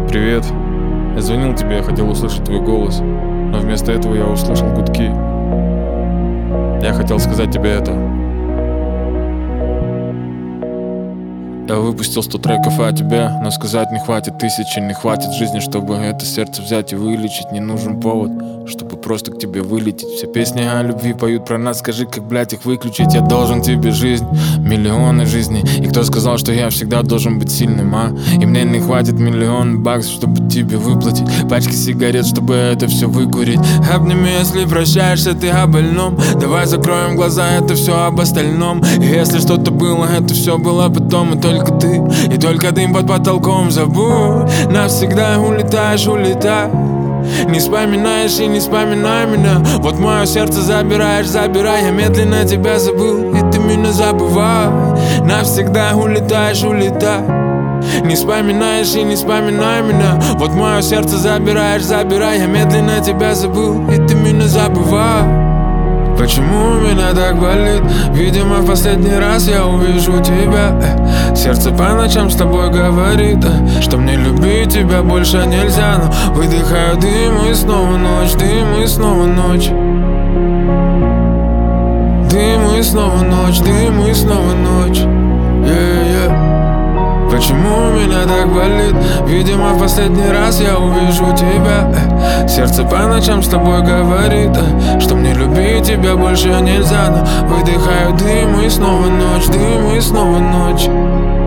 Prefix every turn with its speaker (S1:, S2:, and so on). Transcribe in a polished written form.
S1: Привет. Я звонил тебе, я хотел услышать твой голос, но вместо этого я услышал гудки. Я хотел сказать тебе это. Я выпустил 100 треков о тебе, но сказать не хватит тысячи, не хватит жизни, чтобы это сердце взять и вылечить. Не нужен повод, чтобы просто к тебе вылететь. Все песни о любви поют про нас, скажи, как, блять, их выключить. Я должен тебе жизнь, миллионы жизней. И кто сказал, что я всегда должен быть сильным, а? И мне не хватит миллион баксов, чтобы тебе выплатить пачки сигарет, чтобы это все выкурить. Обними, если прощаешься ты о больном. Давай закроем глаза, это все об остальном. И если что-то было, это все было потом. И только ты, и только дым под потолком. Забудь, навсегда улетаешь, улетай. Не вспоминаешь и не вспоминай меня. Вот мое сердце забираешь, забирай. Я медленно тебя забыл, и ты меня забывай. Навсегда улетаешь, улетай. Не вспоминаешь и не вспоминай меня. Вот мое сердце забираешь, забирай. Я медленно тебя забыл, и ты меня забывай. Почему меня так болит? Видимо, в последний раз я увижу тебя. Сердце по ночам с тобой говорит, что мне любить тебя больше нельзя. Но выдыхаю дым, и снова ночь, дым, и снова ночь. Дым, и снова ночь, дым, и снова ночь. Почему меня так болит? Видимо, в последний раз я увижу тебя. Сердце по ночам с тобой говорит, что мне любить тебя больше нельзя. Но выдыхаю дым, и снова ночь, дым, и снова ночь.